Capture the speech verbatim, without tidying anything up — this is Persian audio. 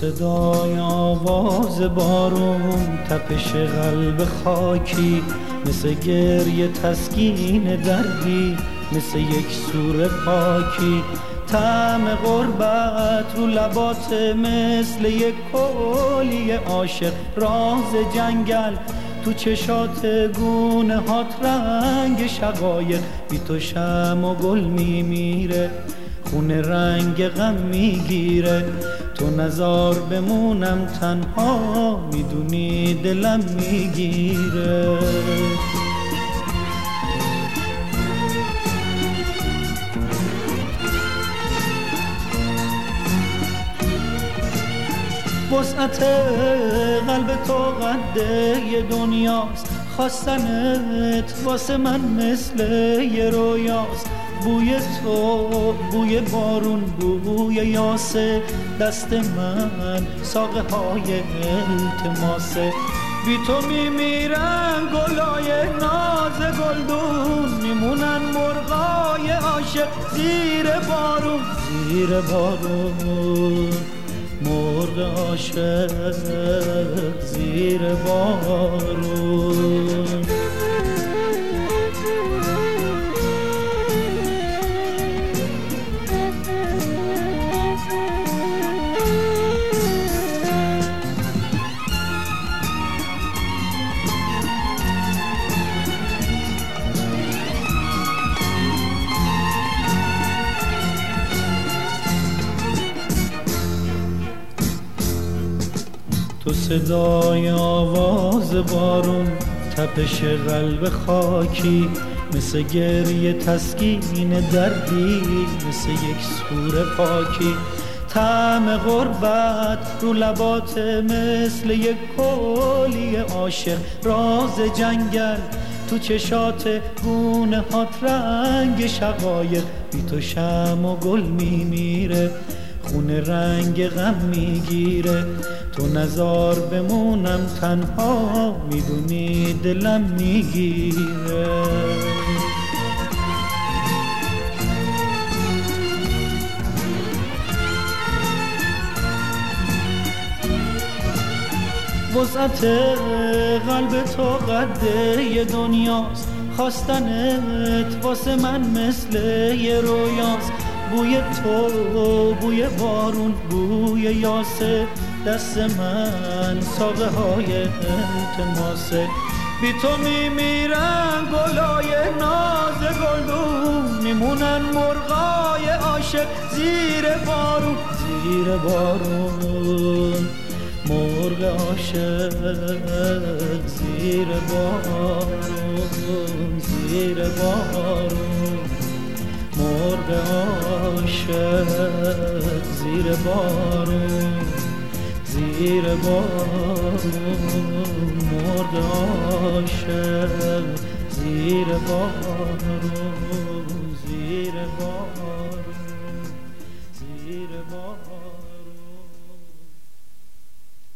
صدای آواز بارون، تپش قلب خاکی، مثل گریه تسکین دردی، مثل یک سور پاکی. طعم غربت رو لبات مثل یک کلی عاشق. راز جنگل تو چشات، گونه هات رنگ شقایق. بی تو شمع و گل میمیره، خونه رنگ غم میگیره. تو نزار بمونم تنها، میدونی دلم میگیره. وسعت قلب تو قده یه دنیاست، خواستنت واسه من مثل یه رویاست. بوی تو بوی بارون، بوی یاسه، دست من ساقه های التماسه. بی تو میمیرن گلای ناز گلدون، میمونن مرغای عاشق زیر بارون. زیر بارون مرغ عاشق زیر بارون. تو صدای آواز بارون، تپش قلب خاکی، مثل گریه تسکین دردی، مثل یک سور پاکی. طعم غربت رو لبات مثل یک کلی عاشق. راز جنگل تو چشات، گونه هات رنگ شقایق. بی تو شمع و گل میمیره، خونه رنگ غم میگیره. تو نزار بمونم تنها، میدونی دلم میگیره. وسعت قلب تو قده یه دنیاست، خواستنت واسه من مثل یه رویاست. بوی تو بوی بارون، بوی یاسه، دست من ساقه های التماسه. بی تو میمیرن گلای ناز گلدون، میمونن مرغای عاشق زیر بارون. زیر بارون مرغ عاشق زیر بارون. زیر بارون مرغ عاشق زیر بارون. زیر بارون مرغ عاشق زیر بارون. زیر بارون زیر بارون.